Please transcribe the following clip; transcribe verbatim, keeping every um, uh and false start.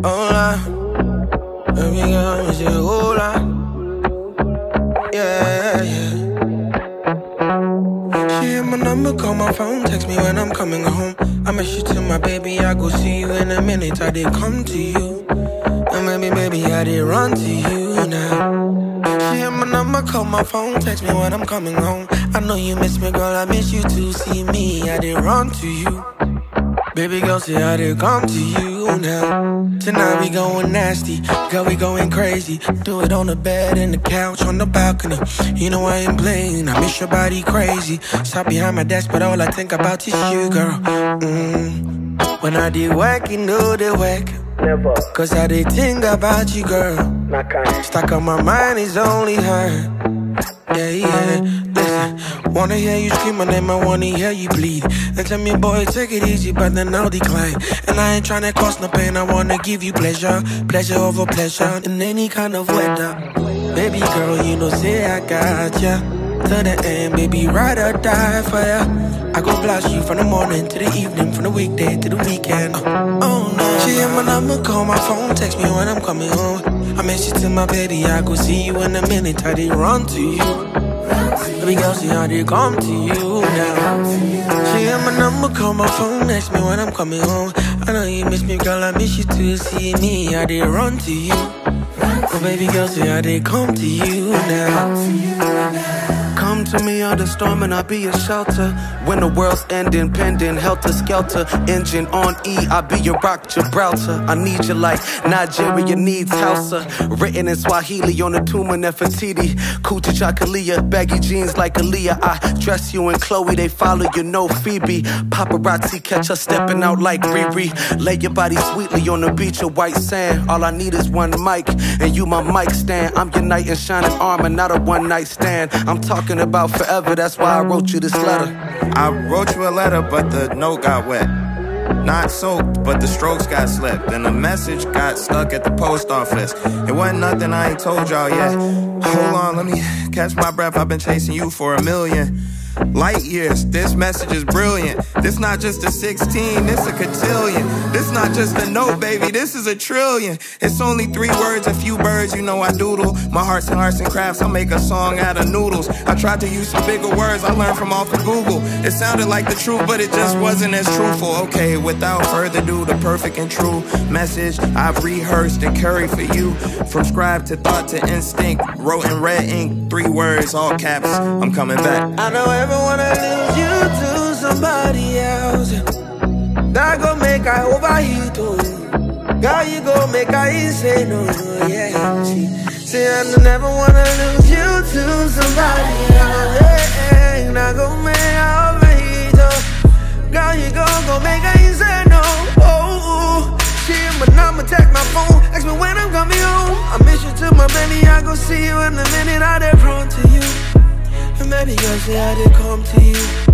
Hola, baby girl, me say hola. Yeah, yeah. She hit my number, call my phone, text me when I'm coming home. I miss you to my baby, I go see you in a minute. I did come to you, and maybe, baby, I did run to you now. She hit my number, call my phone, text me when I'm coming home. I know you miss me, girl, I miss you to see me. I did run to you. Baby girl, say I did come to you now. Tonight we going nasty, girl, we going crazy. Do it on the bed, in the couch, on the balcony. You know I ain't playing, I miss your body crazy. Stop behind my desk, but all I think about is you, girl. Mm. When I did work, you know the work. Never. Cause I did think about you, girl. Not kind. Stuck on my mind is only her. Yeah, yeah, listen. Wanna hear you scream my name, I wanna hear you bleed. And tell me, boy, take it easy, but then I'll decline. And I ain't tryna cause no pain, I wanna give you pleasure. Pleasure over pleasure, in any kind of weather. Baby girl, you know, say I got ya. To the end, baby, ride or die for ya. I go blast you from the morning to the evening, from the weekday to the weekend. uh, Oh no. She hit my number, call my phone, text me when I'm coming home. I miss you to my baby, I go see you in a minute. I did run to you. Baby girl, see I did come to you now. She hit my number, call my phone, text me when I'm coming home. I know you miss me, girl, I miss you to see me. I did run to you. Oh baby girl, see I did come to you now. Come to me under storm and I'll be your shelter. When the world's ending, pending, helter skelter. Engine on E, I'll be your rock Gibraltar. I need you like Nigeria needs Hausa. Written in Swahili on the tomb of Nefertiti. Coochie Chakalia, baggy jeans like Aaliyah. I dress you in Chloe, they follow you, no Phoebe. Paparazzi catch us stepping out like Riri. Lay your body sweetly on the beach of white sand. All I need is one mic, and you my mic stand. I'm your knight in shining armor, not a one night stand. I'm talking about forever, that's why I wrote you this letter. I wrote you a letter, but the note got wet. Not soaked, but the strokes got slipped. And the message got stuck at the post office. It wasn't nothing I ain't told y'all yet. Hold on, let me catch my breath. I've been chasing you for a million light years. This message is brilliant. This not just a sixteen, this a cotillion. This not just a note, baby, this is a trillion. It's only three words, a few birds, you know I doodle. My hearts and arts and crafts, I'll make a song out of noodles. I tried to use some bigger words I learned from off of Google. It sounded like the truth, but it just wasn't as truthful. Okay, without further ado, the perfect and true message I've rehearsed and carried for you. From scribe to thought to instinct, wrote in red ink, three words, all caps, I'm coming back. I don't ever wanna lose you to somebody else. That gon' make I overheat, oh. Girl, you gon' make I insane, oh, yeah. See, see, I don't ever wanna lose you to somebody else. Hey, hey, that gon' make I overheat, oh. Girl, you gon' gon' make I insane, oh, oh. She hit my number, text my phone, ask me when I'm coming home. I miss you to my baby, I go see you in a minute. I did run to you. And baby girl, say I did come to you.